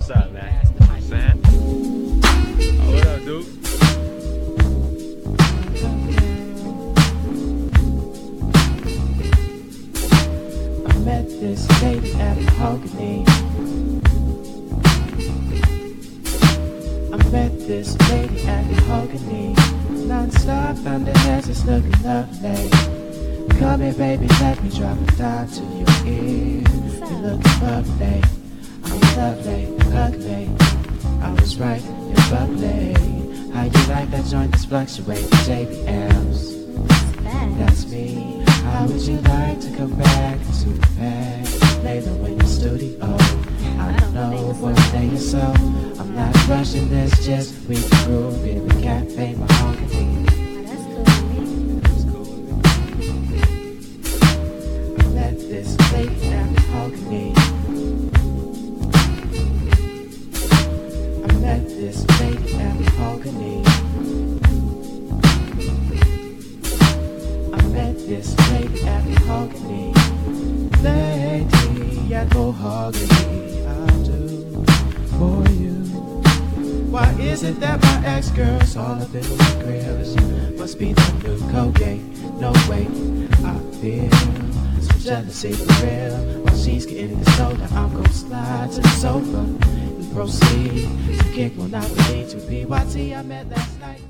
What's up, man? What's up? Oh, what up, dude? I met this lady at Mahogany. I met this lady at Mahogany. Non-stop thunderheads is looking lovely. Come here, baby, let me drop it down to your ear. You're looking lovely. I'm lovely, ugly. I was right, you're bubbly. How you like that joint that's fluctuating JBLs? That's me. How would you like to come back to the past? Later in the studio. I don't know for a day or so. I'm not rushing this, just we can groove in the cafe Mahogany. That's cool. I met this lady at Mahogany. I met this lady at Mahogany. I met this lady at Mahogany. Lady at Mahogany, I'll do for you. Why is it that my ex-girl's all up in my grills? Must be the new Colgate. No way, I feel some jealousy for real. While she's getting this soda, I'm gon' slide to the sofa and proceed to kick one out with me to PYT I met last night.